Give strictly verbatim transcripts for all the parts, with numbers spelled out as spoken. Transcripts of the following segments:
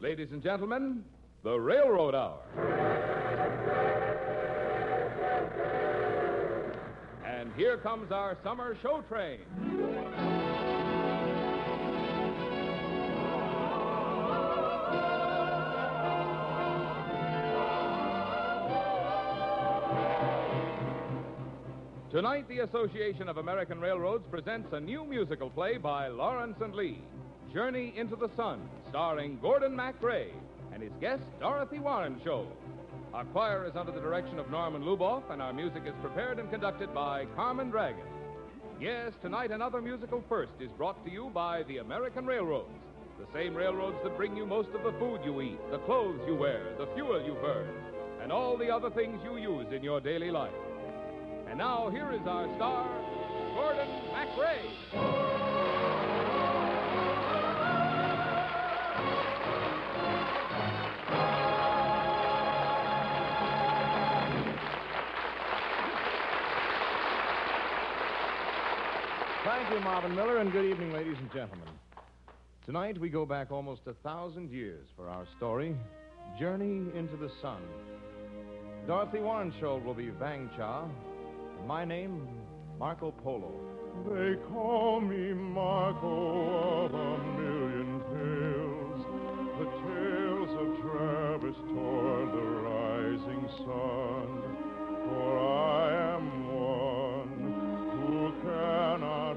Ladies and gentlemen, the Railroad Hour. And here comes our summer show train. Tonight, the Association of American Railroads presents a new musical play by Lawrence and Lee, Journey into the Sun, starring Gordon MacRae and his guest, Dorothy Warren Show. Our choir is under the direction of Norman Luboff, and our music is prepared and conducted by Carmen Dragon. Yes, tonight another musical first is brought to you by the American Railroads, the same railroads that bring you most of the food you eat, the clothes you wear, the fuel you burn, and all the other things you use in your daily life. And now, here is our star, Gordon MacRae. Thank you, Marvin Miller, and good evening, ladies and gentlemen. Tonight, we go back almost a thousand years for our story, Journey into the Sun. Dorothy Warren Show will be Vang Cha. My name, Marco Polo. They call me Marco of a million tales, the tales of Travis toward the rising sun. For I am one who cannot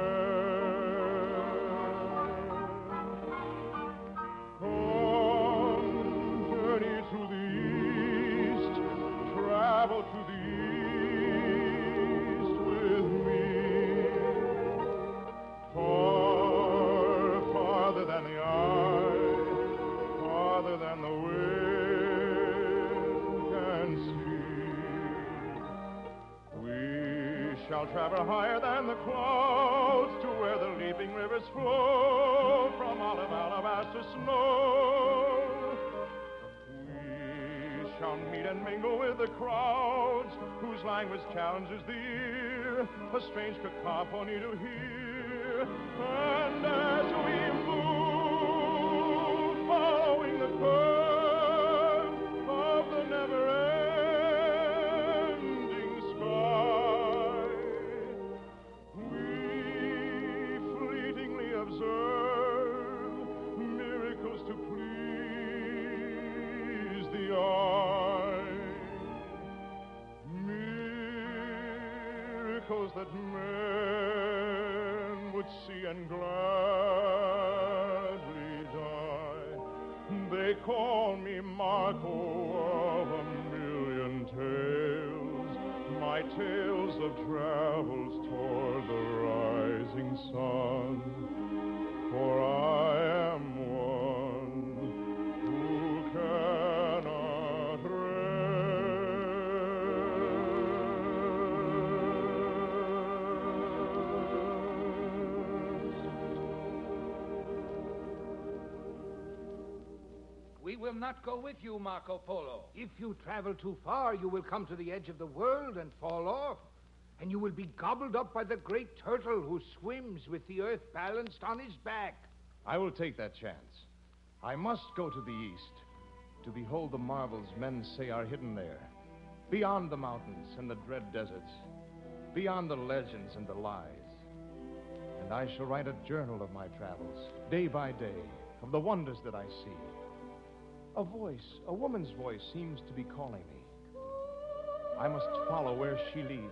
rest. Come, journey to the east, travel to the than the eye, farther than the wind can see. We shall travel higher than the clouds to where the leaping rivers flow from olive alabaster snow. We shall meet and mingle with the crowds whose language challenges the ear, a strange cacophony to hear. And as we move, following the curve of the never-ending sky, we fleetingly observe miracles to please the eye, miracles that men would see and gladly die. They call me Marco of a million tales, my tales of travels toward the rising sun. For I am one who cannot rest. We will not go with you, Marco Polo. If you travel too far, you will come to the edge of the world and fall off. And you will be gobbled up by the great turtle who swims with the earth balanced on his back. I will take that chance. I must go to the east to behold the marvels men say are hidden there, beyond the mountains and the dread deserts, beyond the legends and the lies. And I shall write a journal of my travels, day by day, of the wonders that I see. A voice, a woman's voice, seems to be calling me. I must follow where she leads.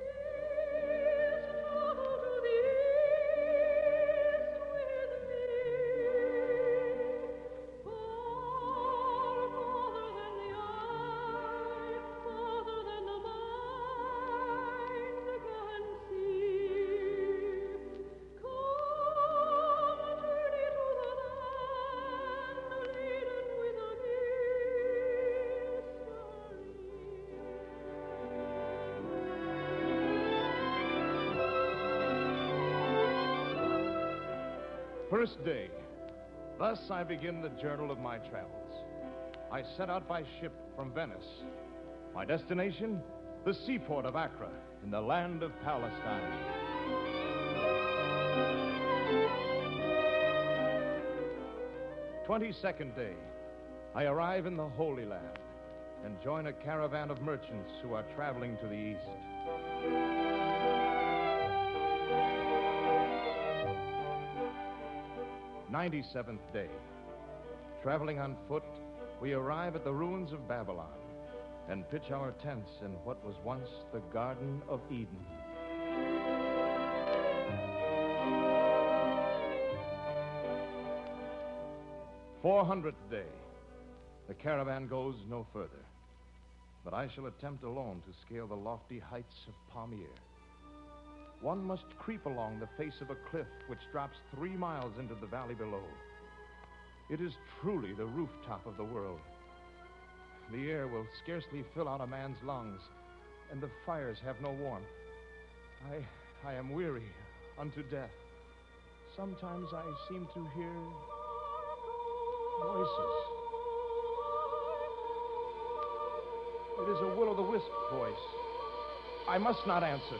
First day. Thus I begin the journal of my travels. I set out by ship from Venice. My destination, the seaport of Accra, in the land of Palestine. Twenty-second day, I arrive in the Holy Land and join a caravan of merchants who are traveling to the east. Ninety-seventh day, traveling on foot, we arrive at the ruins of Babylon and pitch our tents in what was once the Garden of Eden. Four hundredth day, the caravan goes no further, but I shall attempt alone to scale the lofty heights of Palmyre. One must creep along the face of a cliff which drops three miles into the valley below. It is truly the rooftop of the world. The air will scarcely fill out a man's lungs, and the fires have no warmth. I, I am weary unto death. Sometimes I seem to hear voices. It is a will-o'-the-wisp voice. I must not answer.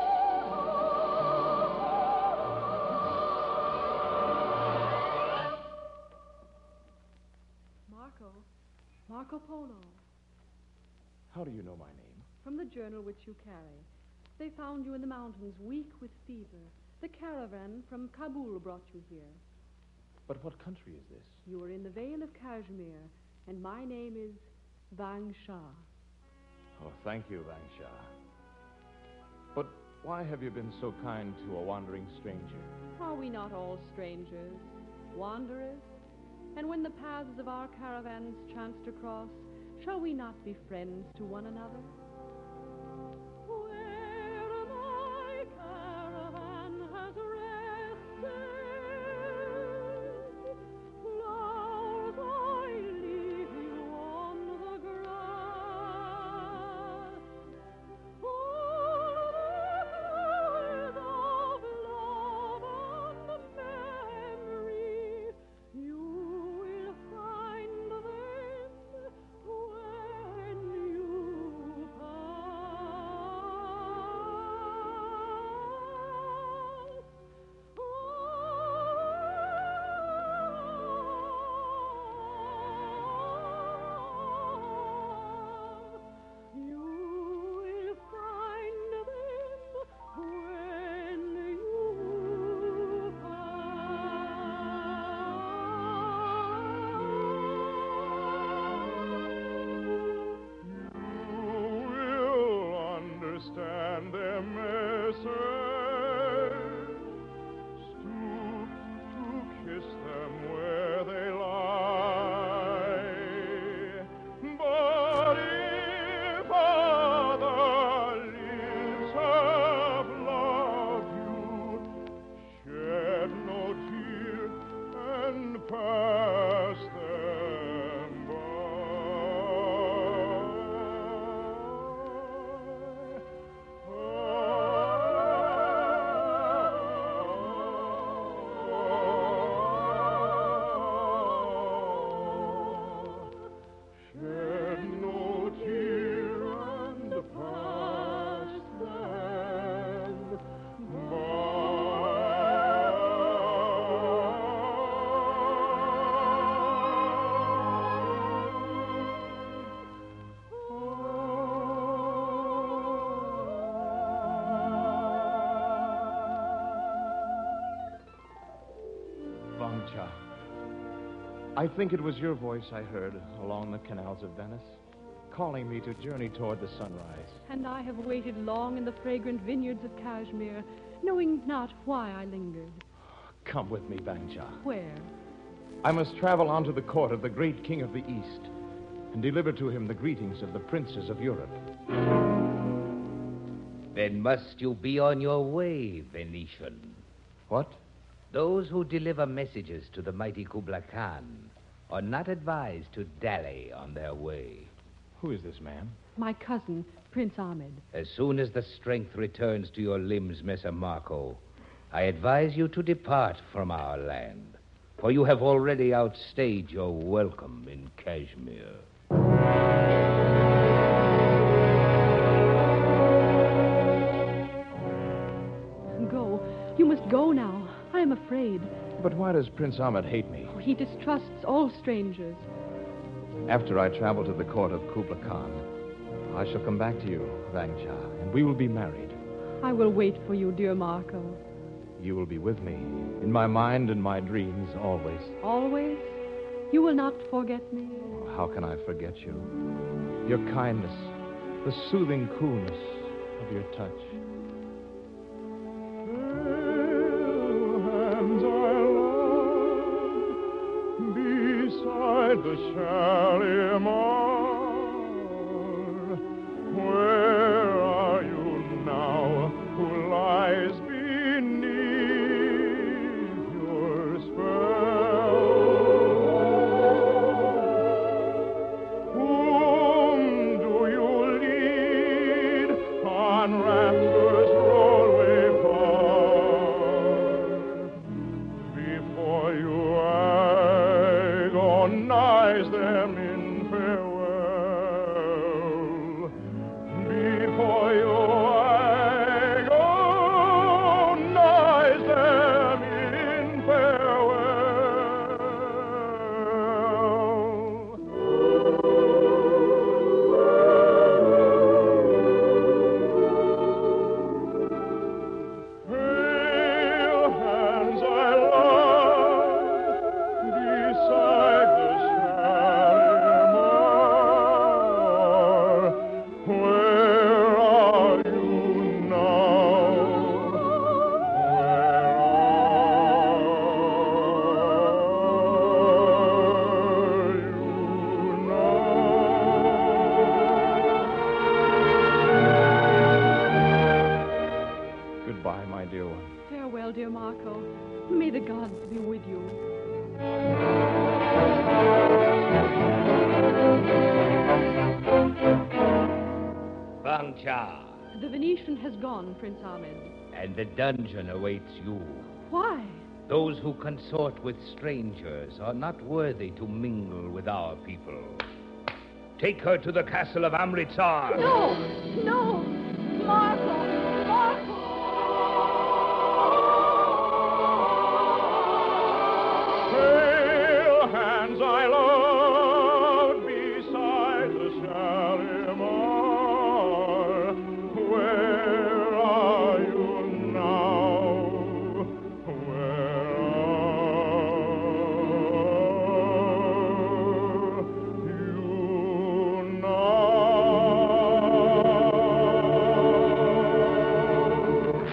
Marco. Marco Polo. How do you know my name? From the journal which you carry. They found you in the mountains, weak with fever. The caravan from Kabul brought you here. But what country is this? You are in the Vale of Kashmir, and my name is Vang Shah. Oh, thank you, Vang Shah. But why have you been so kind to a wandering stranger? Are we not all strangers, wanderers? And when the paths of our caravans chance to cross, shall we not be friends to one another? Where my caravan has rested, flowers I leave you on the grass. All the flowers of love and memory, you will find them when you pass. You will find them when you You will understand their message. Stoop to kiss them where they lie. But if other lips have loved you, shed no tear and pass them by. Shed no tear and pass them Vang Shah, I think it was your voice I heard along the canals of Venice, calling me to journey toward the sunrise. And I have waited long in the fragrant vineyards of Kashmir, knowing not why I lingered. Come with me, Vang Shah. Where? I must travel on to the court of the great king of the East and deliver to him the greetings of the princes of Europe. Then must you be on your way, Venetian. What? Those who deliver messages to the mighty Kubla Khan are not advised to dally on their way. Who is this man? My cousin, Prince Ahmed. As soon as the strength returns to your limbs, Messer Marco, I advise you to depart from our land, for you have already outstayed your welcome in Kashmir. Go. You must go now. I am afraid. But why does Prince Ahmed hate me? Oh, he distrusts all strangers. After I travel to the court of Kubla Khan, I shall come back to you, Wang Cha, and we will be married. I will wait for you, dear Marco. You will be with me, in my mind and my dreams, always. Always? You will not forget me? Oh, how can I forget you? Your kindness, the soothing coolness of your touch. Beside the Shalimar, where are you now? Who lies beneath your spell? Whom do you lead on rapture's rollway far? Before you agonize them in farewell, before you agonize them in farewell. Pale hands I love beside the Shalimar. Where are you now? Where are you now? Goodbye, my dear one. Farewell, dear Marco. May the gods be with you. Wang Cha, The Venetian has gone, Prince Ahmed. and the dungeon awaits you. Why? Those who consort with strangers are not worthy to mingle with our people. Take her to the castle of Amritsar. No! No! Marco! Marco! Pale hands I loved beside the Shalimar. Where are you now? Where are you now?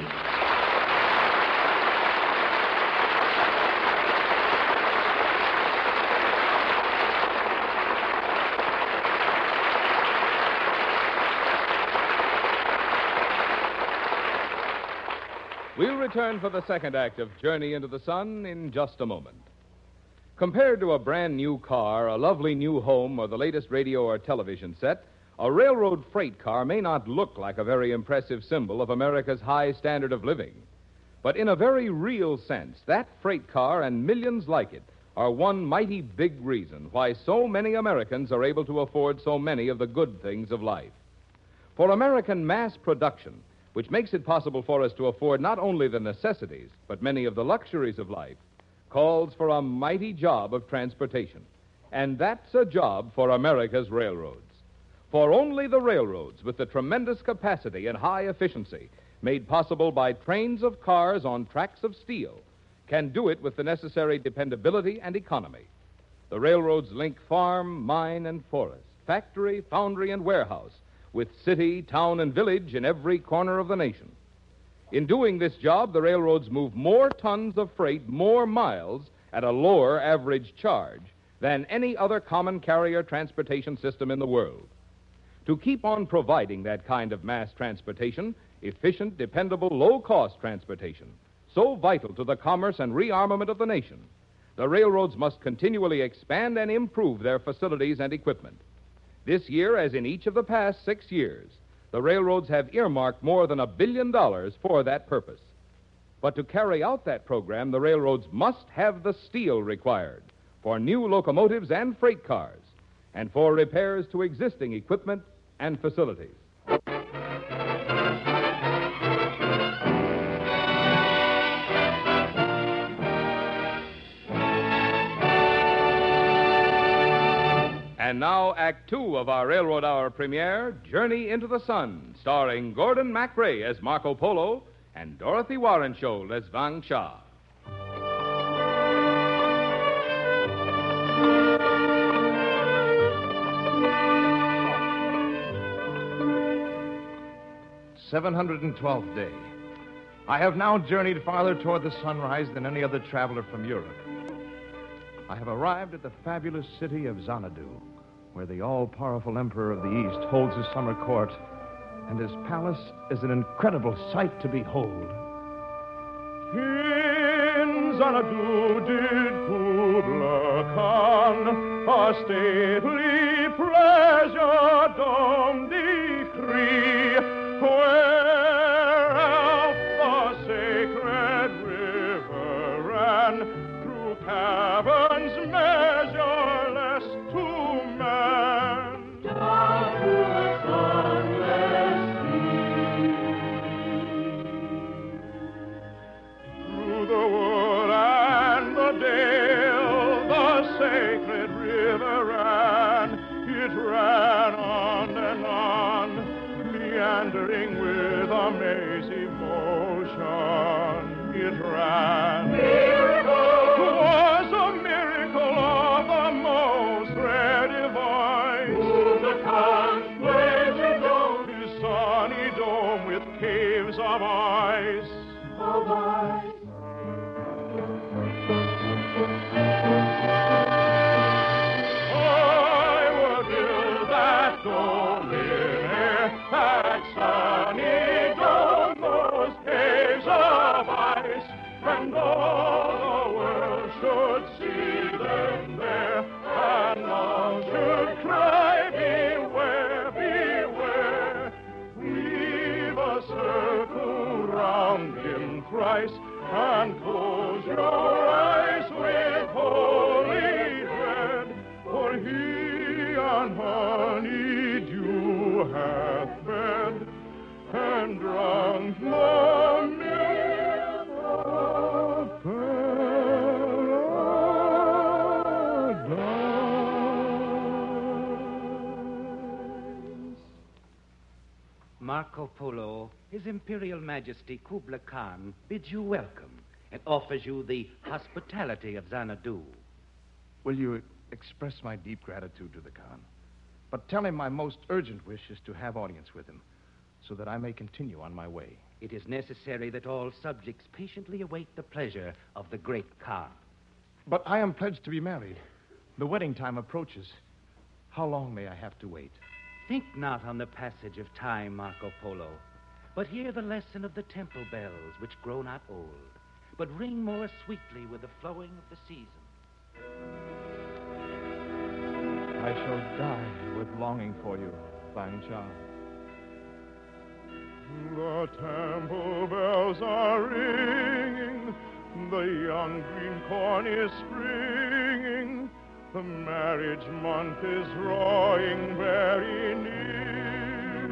We'll return for the second act of Journey into the Sun in just a moment. Compared to a brand new car, a lovely new home, or the latest radio or television set, a railroad freight car may not look like a very impressive symbol of America's high standard of living. But in a very real sense, that freight car and millions like it are one mighty big reason why so many Americans are able to afford so many of the good things of life. For American mass production, which makes it possible for us to afford not only the necessities, but many of the luxuries of life, calls for a mighty job of transportation. And that's a job for America's railroads. For only the railroads, with the tremendous capacity and high efficiency made possible by trains of cars on tracks of steel, can do it with the necessary dependability and economy. The railroads link farm, mine, and forest, factory, foundry, and warehouse, with city, town, and village in every corner of the nation. In doing this job, the railroads move more tons of freight, more miles, at a lower average charge than any other common carrier transportation system in the world. To keep on providing that kind of mass transportation, efficient, dependable, low-cost transportation, so vital to the commerce and rearmament of the nation, the railroads must continually expand and improve their facilities and equipment. This year, as in each of the past six years, the railroads have earmarked more than a billion dollars for that purpose. But to carry out that program, the railroads must have the steel required for new locomotives and freight cars, and for repairs to existing equipment and facilities. now, Act Two of our Railroad Hour premiere, Journey into the Sun, starring Gordon MacRae as Marco Polo and Dorothy Warrenshold as Wang Sha. seven hundred twelfth day. I have now journeyed farther toward the sunrise than any other traveler from Europe. I have arrived at the fabulous city of Xanadu, where the all-powerful emperor of the East holds his summer court, and his palace is an incredible sight to behold. In Xanadu did Kubla Khan a stately pleasure dome decree, whereof the sacred river ran through caverns measureless to man. Down to the sunless sea. Through the wood and the dale, the sacred river ran. It ran on and on, meandering with amazing motion. It ran. Miracle! 'Twas a miracle of the most rare device. Kubla Khan's splendid dome, his sunny dome with caves of ice. Of ice. I will build that dome in air, that sunny dome, those caves of ice, and all the world should see them there, and all should cry, beware, beware. Weave a circle round him thrice, and close your eyes with holy dread, for he on honey dew hath fed, and drunk the milk of paradise. Marco Polo, His Imperial Majesty Kubla Khan bids you welcome and offers you the hospitality of Xanadu. Will you express my deep gratitude to the Khan? But tell him my most urgent wish is to have audience with him, so that I may continue on my way. It is necessary that all subjects patiently await the pleasure of the great Khan. But I am pledged to be married. The wedding time approaches. How long may I have to wait? Think not on the passage of time, Marco Polo, but hear the lesson of the temple bells, which grow not old, but ring more sweetly with the flowing of the season. I shall die with longing for you, Wang Sha. The temple bells are ringing, the young green corn is springing, the marriage month is drawing very near.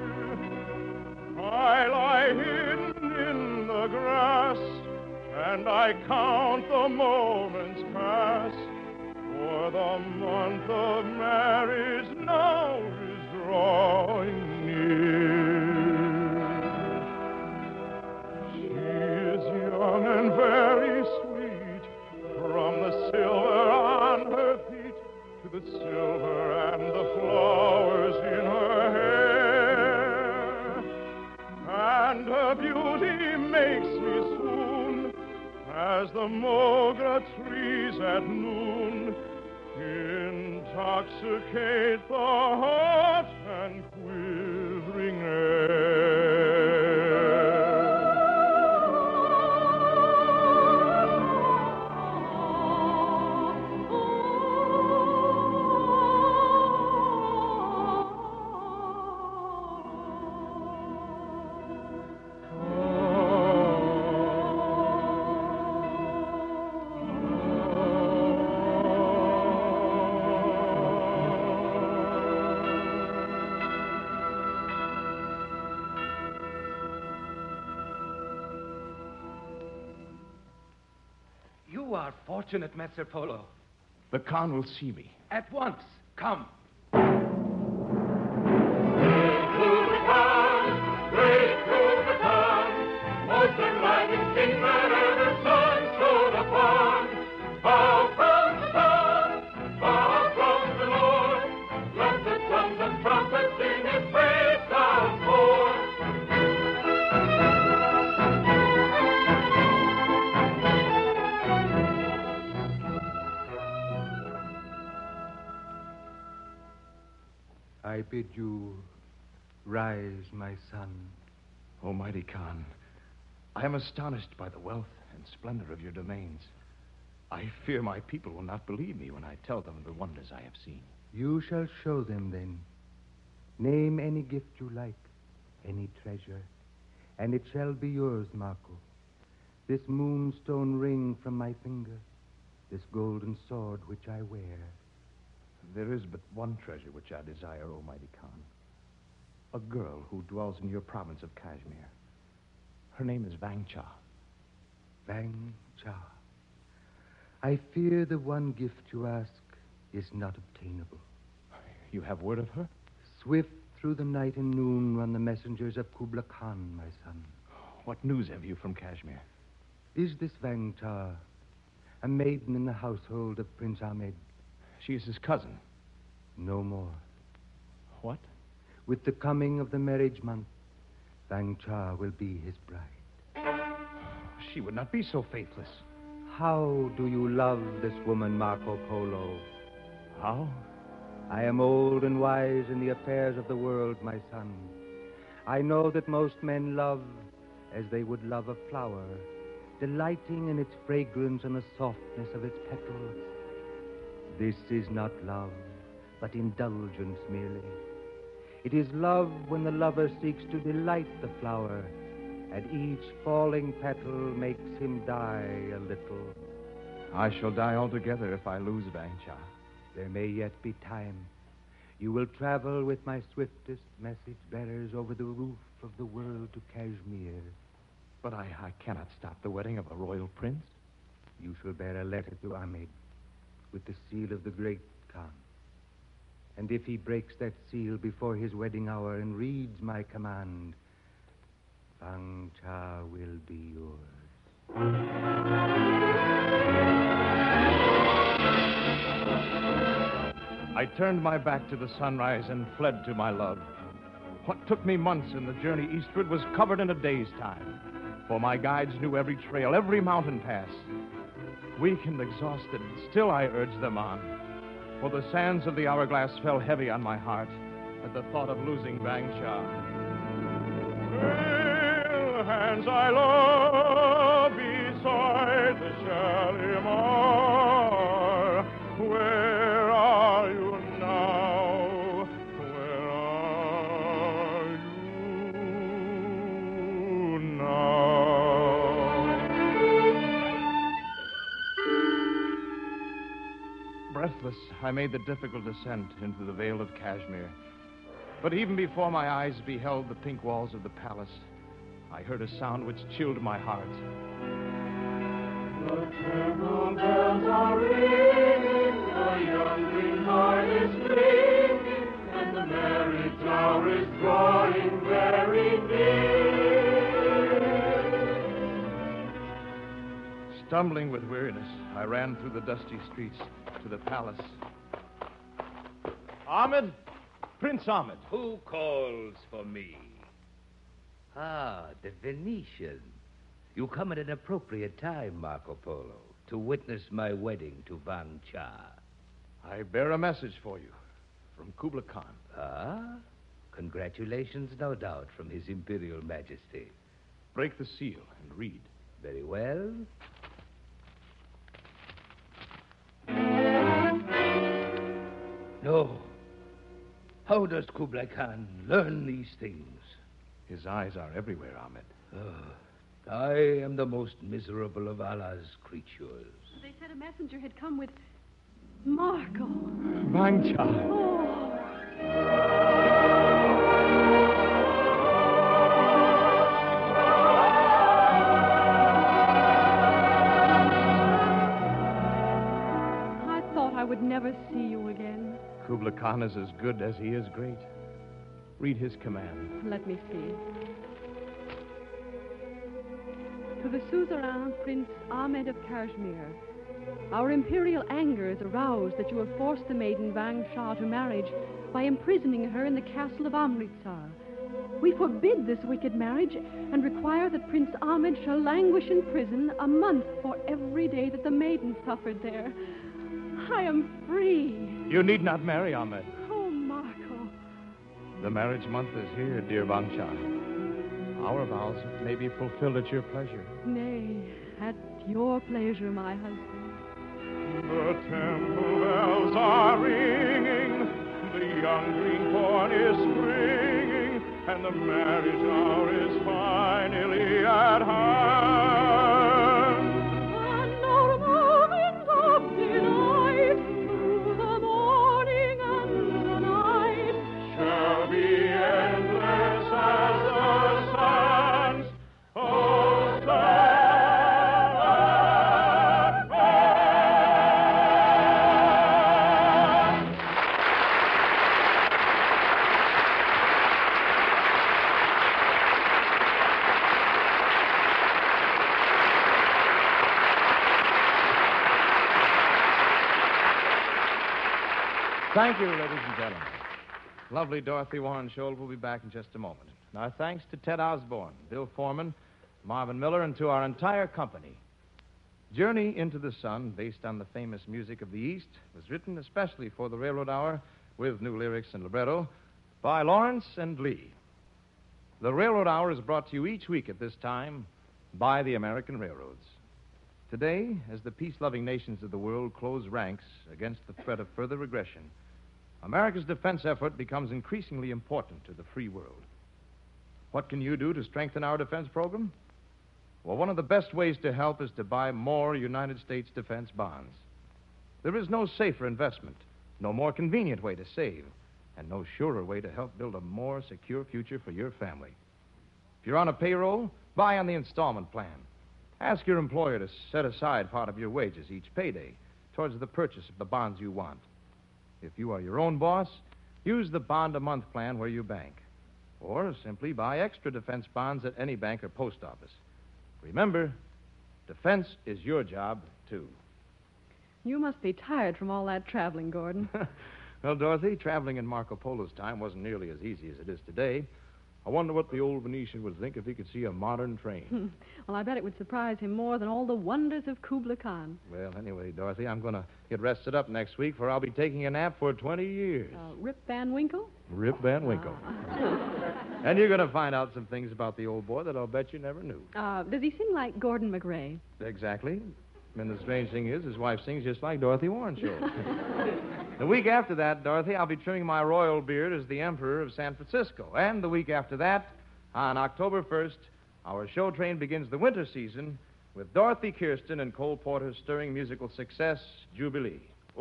I lie hidden in the grass, and I count the moments pass, for the month of marriage now is drawing near. She is young and very sweet, from the silver on her feet to the silver and the flowers in her hair. And her beauty makes me swoon as the mogra trees at noon intoxicate the hot and quivering air. You are fortunate, Messer Polo. The Khan will see me. At once. Come. I bid you rise, my son. Almighty Khan, I am astonished by the wealth and splendor of your domains. I fear my people will not believe me when I tell them the wonders I have seen. You shall show them then. Name any gift you like, any treasure, and it shall be yours, Marco. This moonstone ring from my finger, this golden sword which I wear. There is but one treasure which I desire, Almighty Khan. A girl who dwells in your province of Kashmir. Her name is Vang Cha. Vang Cha. I fear the one gift you ask is not obtainable. You have word of her? Swift through the night and noon run the messengers of Kubla Khan, my son. What news have you from Kashmir? Is this Vang Cha a maiden in the household of Prince Ahmed? She is his cousin. No more. What? With the coming of the marriage month, Vang Cha will be his bride. She would not be so faithless. How do you love this woman, Marco Polo? How? I am old and wise in the affairs of the world, my son. I know that most men love as they would love a flower, delighting in its fragrance and the softness of its petals. This is not love, but indulgence merely. It is love when the lover seeks to delight the flower, and each falling petal makes him die a little. I shall die altogether if I lose Vang Cha. There may yet be time. You will travel with my swiftest message bearers over the roof of the world to Kashmir. But I, I cannot stop the wedding of a royal prince. You shall bear a letter to Ahmed with the seal of the great Khan. And if he breaks that seal before his wedding hour and reads my command, Vang Cha will be yours. I turned my back to the sunrise and fled to my love. What took me months in the journey eastward was covered in a day's time, for my guides knew every trail, every mountain pass. Weak and exhausted, still I urged them on, for the sands of the hourglass fell heavy on my heart at the thought of losing Vang Cha. Pale hands I love beside the Shalimar. Where are you now? Where are you now? Breathless, I made the difficult ascent into the Vale of Kashmir. But even before my eyes beheld the pink walls of the palace, I heard a sound which chilled my heart. The temple bells are ringing, the young green heart is singing, and the marriage hour is drawing very near. Stumbling with weariness, I ran through the dusty streets to the palace. Ahmed! Prince Ahmed! Who calls for me? Ah, the Venetian. You come at an appropriate time, Marco Polo, to witness my wedding to Vang Cha. I bear a message for you from Kubla Khan. Ah? Congratulations, no doubt, from His Imperial Majesty. Break the seal and read. Very well. No. How does Kublai Khan learn these things? His eyes are everywhere, Ahmed. Oh, I am the most miserable of Allah's creatures. They said a messenger had come with Marco. Vang Cha. Oh. I thought I would never see you again. Kubla Khan is as good as he is great. Read his command. Let me see. To the suzerain Prince Ahmed of Kashmir, our imperial anger is aroused that you have forced the maiden Vang Cha to marriage by imprisoning her in the castle of Amritsar. We forbid this wicked marriage and require that Prince Ahmed shall languish in prison a month for every day that the maiden suffered there. I am free. You need not marry, Ahmed. Oh, Marco, The marriage month is here, dear Bangsha. Our vows may be fulfilled at your pleasure. Nay, at your pleasure, my husband. The temple bells are ringing, the young green corn is springing, and the marriage hour is finally at hand. And our moment of delight through the morning and the night Shall be endless as the sands. Oh, Thank you, ladies and gentlemen. Lovely Dorothy Warren Scholl will be back in just a moment. And our thanks to Ted Osborne, Bill Foreman, Marvin Miller, and to our entire company. Journey into the Sun, based on the famous music of the East, was written especially for the Railroad Hour, with new lyrics and libretto, by Lawrence and Lee. The Railroad Hour is brought to you each week at this time by the American Railroads. Today, as the peace-loving nations of the world close ranks against the threat of further aggression, America's defense effort becomes increasingly important to the free world. What can you do to strengthen our defense program? Well, one of the best ways to help is to buy more United States defense bonds. There is no safer investment, no more convenient way to save, and no surer way to help build a more secure future for your family. If you're on a payroll, buy on the installment plan. Ask your employer to set aside part of your wages each payday towards the purchase of the bonds you want. If you are your own boss, use the bond-a-month plan where you bank. Or simply buy extra defense bonds at any bank or post office. Remember, defense is your job, too. You must be tired from all that traveling, Gordon. Well, Dorothy, traveling in Marco Polo's time wasn't nearly as easy as it is today. I wonder what the old Venetian would think if he could see a modern train. Well, I bet it would surprise him more than all the wonders of Kubla Khan. Well, anyway, Dorothy, I'm going to get rested up next week, for I'll be taking a nap for twenty years. Uh, Rip Van Winkle? Rip Van Winkle. And you're going to find out some things about the old boy that I'll bet you never knew. Uh, does he sing like Gordon McRae? Exactly. And the strange thing is, his wife sings just like Dorothy Warren Scholl. The week after that, Dorothy, I'll be trimming my royal beard as the Emperor of San Francisco. And the week after that, on October first, our show train begins the winter season with Dorothy Kirsten and Cole Porter's stirring musical success, Jubilee.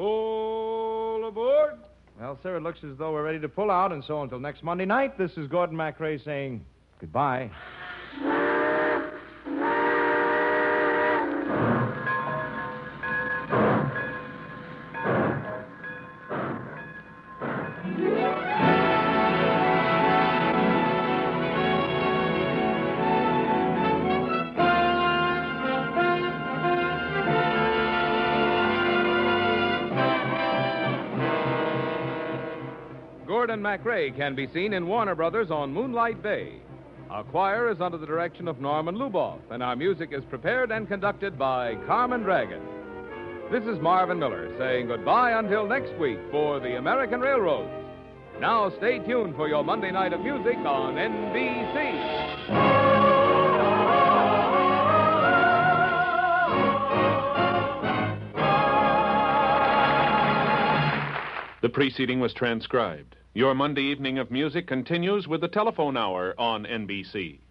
All aboard! Well, sir, it looks as though we're ready to pull out, and so until next Monday night, this is Gordon MacRae saying goodbye. Gordon MacRae can be seen in Warner Brothers on Moonlight Bay. Our choir is under the direction of Norman Luboff, and our music is prepared and conducted by Carmen Dragon. This is Marvin Miller saying goodbye until next week for the American Railroads. Now stay tuned for your Monday night of music on N B C. The preceding was transcribed. Your Monday evening of music continues with the telephone hour on N B C.